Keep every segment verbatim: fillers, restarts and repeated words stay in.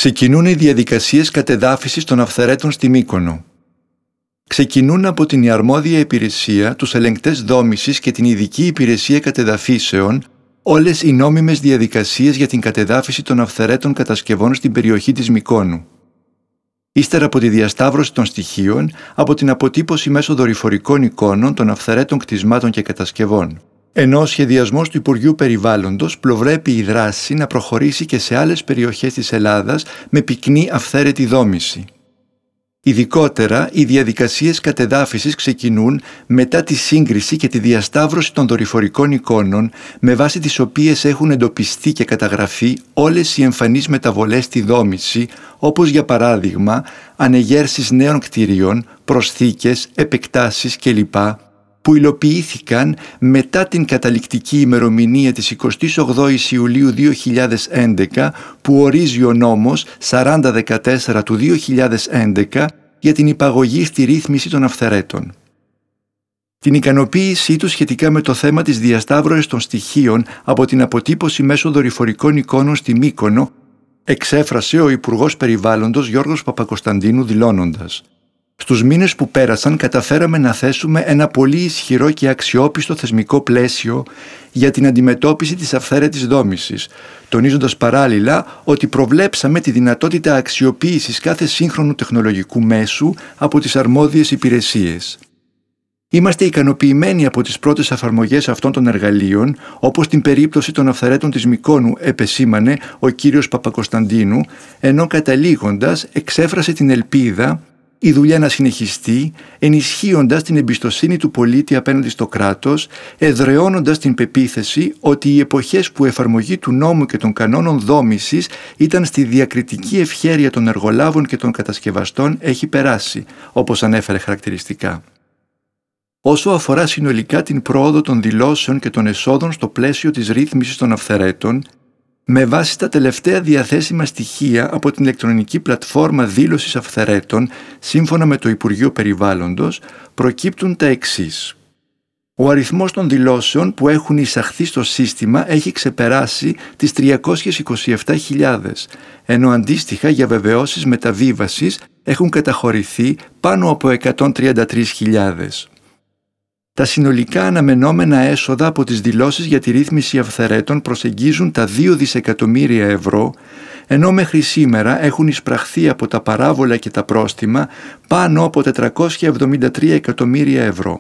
Ξεκινούν οι διαδικασίες κατεδάφισης των αυθαιρέτων στη Μύκονο. Ξεκινούν από την ιαρμόδια υπηρεσία, τους ελεγκτές δόμησης και την ειδική υπηρεσία κατεδαφίσεων όλες οι νόμιμες διαδικασίες για την κατεδάφιση των αυθαιρέτων κατασκευών στην περιοχή της Μυκόνου. Ύστερα από τη διασταύρωση των στοιχείων, από την αποτύπωση μέσω δορυφορικών εικόνων των αυθαιρέτων κτισμάτων και κατασκευών. Ενώ ο σχεδιασμός του Υπουργείου Περιβάλλοντος προβλέπει η δράση να προχωρήσει και σε άλλες περιοχές της Ελλάδας με πυκνή αυθαίρετη δόμηση. Ειδικότερα, οι διαδικασίες κατεδάφισης ξεκινούν μετά τη σύγκριση και τη διασταύρωση των δορυφορικών εικόνων, με βάση τις οποίες έχουν εντοπιστεί και καταγραφεί όλες οι εμφανείς μεταβολές στη δόμηση, όπως για παράδειγμα ανεγέρσεις νέων κτηρίων, προσθήκες, επεκτάσεις κλπ, που υλοποιήθηκαν μετά την καταληκτική ημερομηνία της εικοστής ογδόης Ιουλίου δύο χιλιάδες έντεκα που ορίζει ο νόμος σαράντα δεκατέσσερα του δύο χιλιάδες έντεκα για την υπαγωγή στη ρύθμιση των αυθαιρέτων. Την ικανοποίησή του σχετικά με το θέμα της διασταύρωσης των στοιχείων από την αποτύπωση μέσω δορυφορικών εικόνων στη Μύκονο εξέφρασε ο Υπουργός Περιβάλλοντος Γιώργος Παπακοσταντίνου δηλώνοντας: «Στους μήνες που πέρασαν καταφέραμε να θέσουμε ένα πολύ ισχυρό και αξιόπιστο θεσμικό πλαίσιο για την αντιμετώπιση της αυθαίρετης δόμησης, τονίζοντας παράλληλα ότι προβλέψαμε τη δυνατότητα αξιοποίησης κάθε σύγχρονου τεχνολογικού μέσου από τις αρμόδιες υπηρεσίες. Είμαστε ικανοποιημένοι από τις πρώτες εφαρμογές αυτών των εργαλείων, όπως την περίπτωση των αυθαιρέτων της Μυκόνου», επεσήμανε ο κύριος Παπακοσταντίνου, ενώ καταλήγοντας εξέφρασε την ελπίδα η δουλειά να συνεχιστεί, ενισχύοντας την εμπιστοσύνη του πολίτη απέναντι στο κράτος, εδραιώνοντας την πεποίθηση ότι οι εποχές που η εφαρμογή του νόμου και των κανόνων δόμησης ήταν στη διακριτική ευχέρεια των εργολάβων και των κατασκευαστών έχει περάσει, όπως ανέφερε χαρακτηριστικά. Όσο αφορά συνολικά την πρόοδο των δηλώσεων και των εσόδων στο πλαίσιο της ρύθμισης των αυθαιρέτων, με βάση τα τελευταία διαθέσιμα στοιχεία από την ηλεκτρονική πλατφόρμα δήλωσης αυθαιρέτων, σύμφωνα με το Υπουργείο Περιβάλλοντος, προκύπτουν τα εξής. Ο αριθμός των δηλώσεων που έχουν εισαχθεί στο σύστημα έχει ξεπεράσει τις τριακόσιες είκοσι επτά χιλιάδες, ενώ αντίστοιχα για βεβαιώσεις μεταβίβασης έχουν καταχωρηθεί πάνω από εκατόν τριάντα τρεις χιλιάδες. Τα συνολικά αναμενόμενα έσοδα από τις δηλώσεις για τη ρύθμιση αυθαιρέτων προσεγγίζουν τα δύο δισεκατομμύρια ευρώ, ενώ μέχρι σήμερα έχουν εισπραχθεί από τα παράβολα και τα πρόστιμα πάνω από τετρακόσια εβδομήντα τρία εκατομμύρια ευρώ.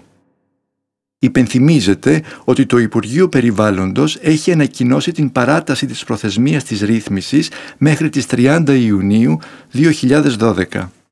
Υπενθυμίζεται ότι το Υπουργείο Περιβάλλοντος έχει ανακοινώσει την παράταση της προθεσμίας της ρύθμισης μέχρι τις τριάντα Ιουνίου δύο χιλιάδες δώδεκα.